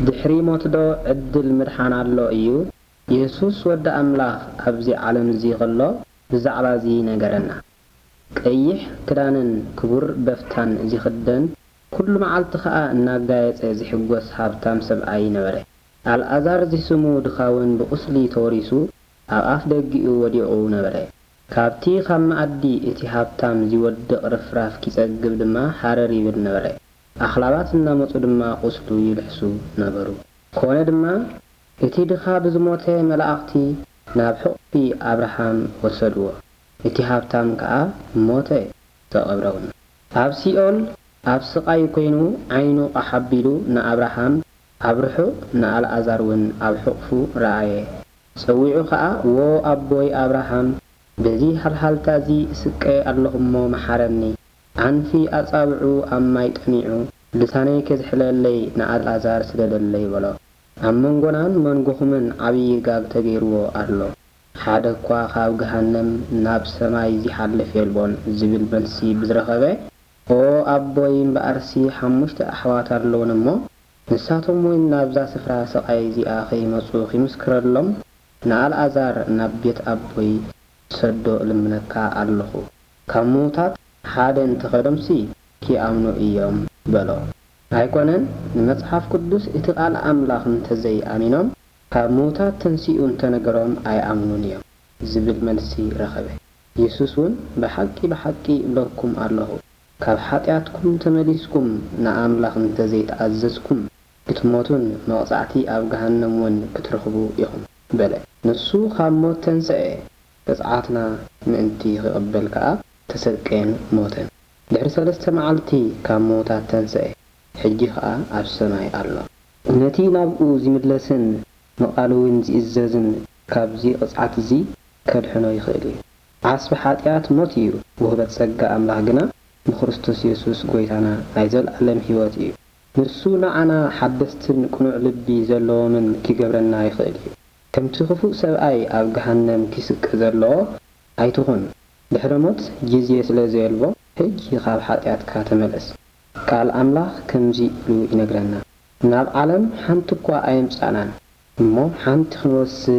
ድሕሪ ሞት ዶ ዕድል ምድሓን ኣሎ እዩ ኢየሱስ ወዲ ኣምላኽ ኣብዚ ዓለም እዚ ኸሎ ብዛዕባ እዚ ነገረና ቀይሕ ክዳንን ክቡር በፍታን ዝኽደን ኩሉ መዓልቲ ኸኣ እናጋየፀ ዝሕጎስ ሃብታም ሰብኣይ ነበረ ኣልዓዛር ዝስሙ ድኻውን ብቁስሊ ተወሪሱ ኣብ ኣፍ ደጊኡ ወዲቑ ነበረ ካብቲ ካብ መኣዲ እቲ ሃብታም ዝወድቕ ርፍራፍ ኪጸግብ ድማ ሓረር ይብል ነበረ ኣኽላባት እናመፁ ድማ ቁስሉ ይልሕሱ ነበሩ ኮነ ድማ እቲ ድኻ ብዝሞተ መላእኽቲ ናብ ሕቑፊ አብርሃም ወሰድዎ እቲ ሃብታም ከዓ ሞተ ተቐብረውን ኣብ ሲኦል ኣብ ስቃይ ኮይኑ ዓይኑ ኣሓቢሉ ንአብርሃም ኣብርሑ ንአልዓዛር ውን ኣብ ሕቑፉ ረአየ ፀዊዑ ከዓ ወ ኣቦይ አብርሃም በዚ ሓልሓልታ እዚ ስቀ ኣለኹሞ መሓረኒ ዓንፊ ኣጻብዑ ኣብ ማይ ጠሚዑ ልሳነይ ከዝሕለለይ ንአልዓዛር ስለደለይ በሎ ኣብ መንጎናን መንጎኹምን ዓብዪ ጋብ ተገይርዎ ኣሎ ሓደ እኳ ካብ ገሃነም ናብ ሰማይ ዝሓልፍ የልቦን ዝብል መልሲ ብዝረኸበ ኦ ኣቦይ እምበኣርሲ 5 ኣሕዋት ኣለውን እሞ ንሳቶም ውን ናብዛ ስፍራ ስቃይ እዚኣ ከይመፁ ኺምስክረሎም ንአልዓዛር ናብ ቤት ኣቦይ ሰዶ ልምነካ ኣለኹ ካብ ሞታት ሓደ እንተኸደምሲ ኪኣምኑ እዮም በሎ ኣይኮነን ንመጽሓፍ ቅዱስ እቲ ቃል ኣምላኽ እንተዘይኣሚኖም ካብ ሞታት ተንሲኡ እንተነገሮም ኣይኣምኑን እዮም ዝብል መልሲ ረኸበ ኢየሱስ ውን ብሓቂ እብለኩም ኣለኹ ካብ ኃጢአትኩም ተመሊስኩም ንኣምላኽ እንተዘይተኣዘዝኩም ክትሞቱን መቕጻዕቲ ኣብ ገሃነም ውን ክትረኽቡ ኢኹም በለ ንሱ ካብ ሞት ተንስአ ቅጽዓትና ምእንቲ ክቕበል ከዓ ተሰቀየን ሞተን ድሕሪ 3 መዓልቲ ካብ ሞታት ተንስአ ሕጂ ከዓ ኣብ ሰማይ ኣሎ ነቲ ናብኡ ዝምለስን መቓሉውን ዝእዘዝን ካብዚ ቅጽዓት እዚ ከድሕኖ ይኽእል እዩ ዓስቢ ኃጢአት ሞት እዩ ውህበት ጸጋ ኣምላኽ ግና ብክርስቶስ ኢየሱስ ጎይታና ናይ ዘለዓለም ሕይወት እዩ ንሱ ንዓና ሓደስትን ቁኑዕ ልቢ ዘለዎምን ኪገብረና ይኽእል እዩ ከምቲ ክፉእ ሰብኣይ ኣብ ገሃነም ኪስቀ ዘለዎ ኣይትኹን ድሕሪ ሞት ግዜ ስለ ዘየልቦ ሕጂ ካብ ኃጢአትካ ተመለስ ቃል ኣምላኽ ከምዚ ኢሉ ይነግረና ናብ ዓለም ሓንቲ እኳ ኣየምጻእናን እሞ ሓንቲ ክንወስድ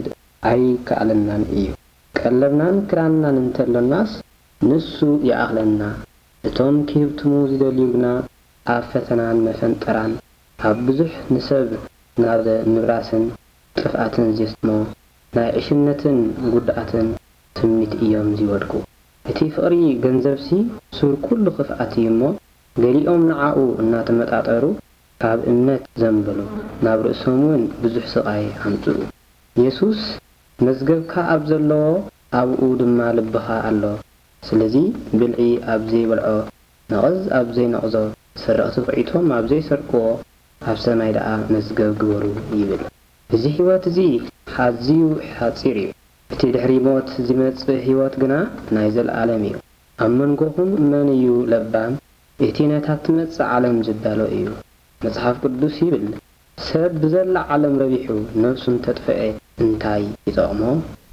ኣይከኣለናን እዩ ቀለብናን ክዳንናን እንተለናስ ንሱ ይኣኽለና እቶም ክህብትሙ ዝደልዩ ግና ኣብ ፈተናን መፈንጠራን ኣብ ብዙሕ ንሰብ ናብ ምብራስን ጥፍኣትን ዝስሞ ናይ ዕሽነትን ጉድኣትን ትምኒት እዮም ዝወድቁ እቲ ፍቕሪ ገንዘብሲ ሱር ኩሉ ክፍኣት እዩ እሞ ገሊኦም ንዓኡ እናተመጣጠሩ ካብ እምነት ዘንበሉ ናብ ርእሶም ውን ብዙሕ ስቃይ ኣምፅኡ ኢየሱስ መዝገብካ ኣብ ዘለዎ ኣብኡ ድማ ልብኻ ኣሎ ስለዚ ብልዒ ኣብ ዘይበልዖ ነቐዝ ኣብ ዘይነቕዞ ሰረቕቲ ኺዒቶም ኣብ ዘይሰርቅዎ ኣብ ሰማይ ደኣ መዝገብ ግበሩ ይብል እዚ ሕይወት እዚ ሓዝዩ ሓፂር እዩ እቲ ድሕሪ ሞት ዝመጽእ ሕይወት ግና ናይ ዘለዓለም እዩ ኣብ መንጎኹም መን እዩ ለባም እቲ ነታት ትመጽእ ዓለም ዝዳሎ እዩ መጽሓፍ ቅዱስ ይብል ሰብ ብዘላ ዓለም ረቢሑ ነፍሱን ተጥፍዐ እንታይ ይጠቕሞ